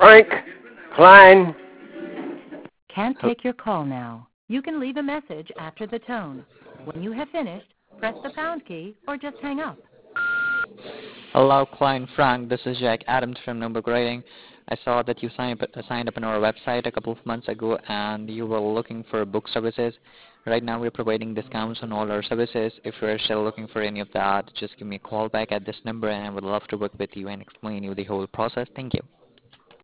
Frank Klein. Can't take your call now. You can leave a message after the tone. When you have finished, press the pound key or just hang up. Hello, Klein Frank. This is Jack Adams from Nürnberg Rating. I saw that you signed up on our website a couple of months ago and you were looking for book services. Right now we're providing discounts on all our services. If you're still looking for any of that, just give me a call back at this number and I would love to work with you and explain you the whole process. Thank you.